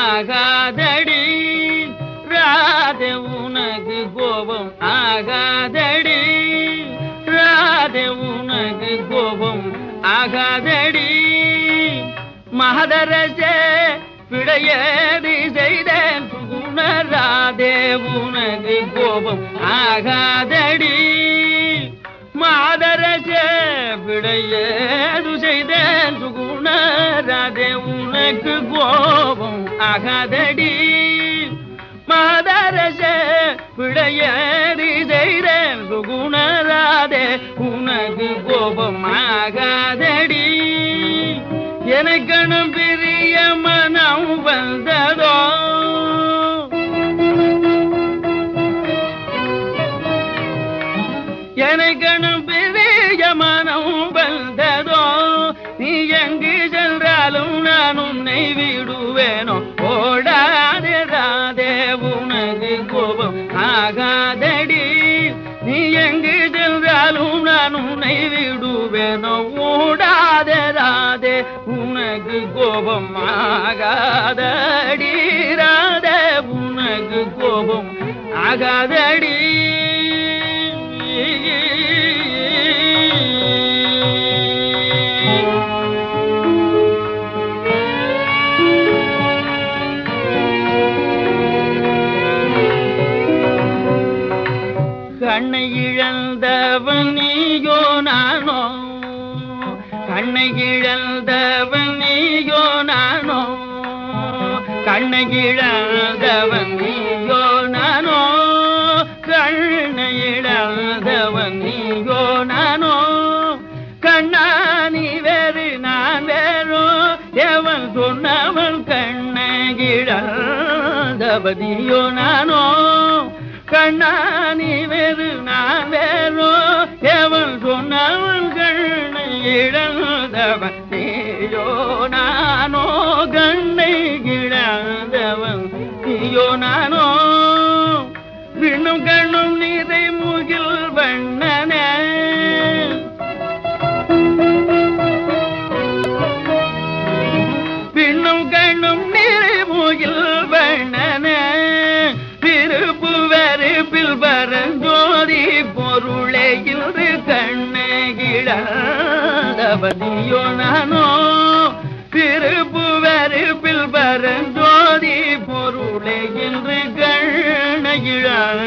ஆகாதடி ராதே உனக்கு கோபம் ஆகாதடி ராதே உனக்கு கோபம் ஆகாதடி மகதரசே பிழையேறி செய்தேன் சுகுணராதே உனக்கு கோபம் ஆகாதடி மாதரசே பிழையேது செய்தேன் சுகுணராதே உனக்கு கோபம் ஆகாதடி மாதரசே பிழையேறி செய்தேன் சுகுணராதே உனக்கு கோபம் ஆகாதடி எனக்கணும் பிரிய மனம் வந்ததோ எனக்கணும் பிரிய மனம் வந்ததோ நீ எங்கு சென்றாலும் நான் உன்னை விடுவேனோ ஓடாதே ராதே உனக்கு கோபம் ஆகாதடி நீ எங்கு சென்றாலும் நான் உன்னை விடுவேனோ ஓடாதே ராதே உனக்கு கோபம் ஆகாதடி ராதே உனக்கு கோபம் ஆகாதடி கண்ணை இழந்தவன் நீயோ நானோ கண்ணை இழந்தவன் நீயோ நானோ கண்ணை இழந்தவன் நீயோ நானோ கண்ணை இழந்தவன் நீயோ நானோ கண்ணா நீ வேறு நான் வேறோ எவன் சொன்னவன் கண்ணை இழந்தவதியோ நானோ கண்ணா நீ வேறு நான் வேறோ எவன் சொன்னவன் கண்ணை இழந்தவன் நீயோ நானோ கண்ணை இழந்தவன் நீயோ நானோ விண்ணும் கண்ணும் நீரை முகில் வண்ணனே விண்ணும் கண்ணும் நீரை முகில் வண்ணனே விருப்பு வெறுப்பில் பரஞ்சோதி பொருளே இன்று கண்ணை இழந்தவதியோ நானோ விருப்பு வெறுப்பில் பரஞ்சோதி பொருளே இன்று கண்ணை இழந்த